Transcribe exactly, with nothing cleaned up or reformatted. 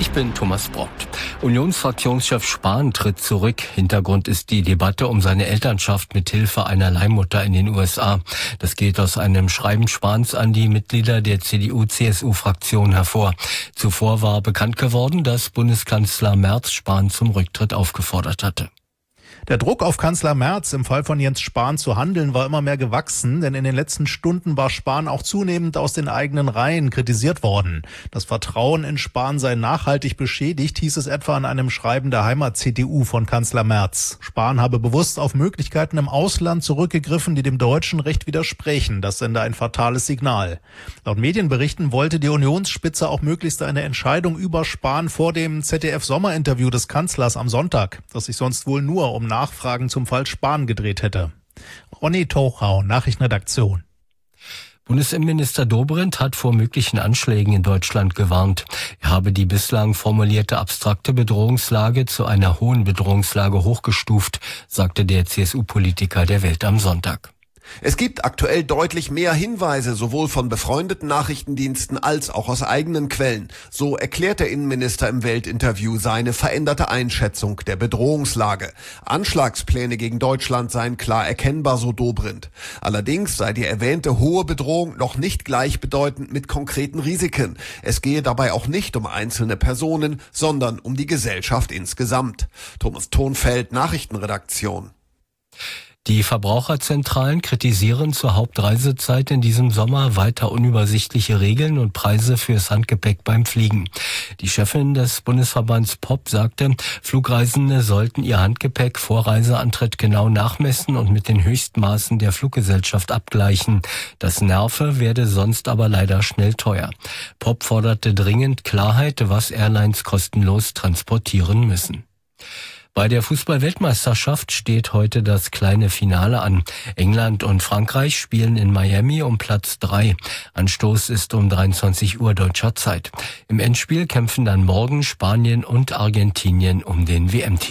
Ich bin Thomas Brockt. Unionsfraktionschef Spahn tritt zurück. Hintergrund ist die Debatte um seine Elternschaft mit Hilfe einer Leihmutter in den U S A. Das geht aus einem Schreiben Spahns an die Mitglieder der C D U-C S U-Fraktion hervor. Zuvor war bekannt geworden, dass Bundeskanzler Merz Spahn zum Rücktritt aufgefordert hatte. Der Druck auf Kanzler Merz, im Fall von Jens Spahn zu handeln, war immer mehr gewachsen, denn in den letzten Stunden war Spahn auch zunehmend aus den eigenen Reihen kritisiert worden. Das Vertrauen in Spahn sei nachhaltig beschädigt, hieß es etwa in einem Schreiben der Heimat-C D U von Kanzler Merz. Spahn habe bewusst auf Möglichkeiten im Ausland zurückgegriffen, die dem deutschen Recht widersprechen. Das sende ein fatales Signal. Laut Medienberichten wollte die Unionsspitze auch möglichst eine Entscheidung über Spahn vor dem Z D F-Sommerinterview des Kanzlers am Sonntag, das sich sonst wohl nur um Nachfragen zum Fall Spahn gedreht hätte. Ronny Tochau, Nachrichtenredaktion. Bundesinnenminister Dobrindt hat vor möglichen Anschlägen in Deutschland gewarnt. Er habe die bislang formulierte abstrakte Bedrohungslage zu einer hohen Bedrohungslage hochgestuft, sagte der C S U-Politiker der Welt am Sonntag. Es gibt aktuell deutlich mehr Hinweise, sowohl von befreundeten Nachrichtendiensten als auch aus eigenen Quellen. So erklärt der Innenminister im Weltinterview seine veränderte Einschätzung der Bedrohungslage. Anschlagspläne gegen Deutschland seien klar erkennbar, so Dobrindt. Allerdings sei die erwähnte hohe Bedrohung noch nicht gleichbedeutend mit konkreten Risiken. Es gehe dabei auch nicht um einzelne Personen, sondern um die Gesellschaft insgesamt. Thomas Thonfeld, Nachrichtenredaktion. Die Verbraucherzentralen kritisieren zur Hauptreisezeit in diesem Sommer weiter unübersichtliche Regeln und Preise fürs Handgepäck beim Fliegen. Die Chefin des Bundesverbands P O P sagte, Flugreisende sollten ihr Handgepäck vor Reiseantritt genau nachmessen und mit den Höchstmaßen der Fluggesellschaft abgleichen. Das nerve, werde sonst aber leider schnell teuer. P O P forderte dringend Klarheit, was Airlines kostenlos transportieren müssen. Bei der Fußball-Weltmeisterschaft steht heute das kleine Finale an. England und Frankreich spielen in Miami um Platz drei. Anstoß ist um dreiundzwanzig Uhr deutscher Zeit. Im Endspiel kämpfen dann morgen Spanien und Argentinien um den W M-Titel.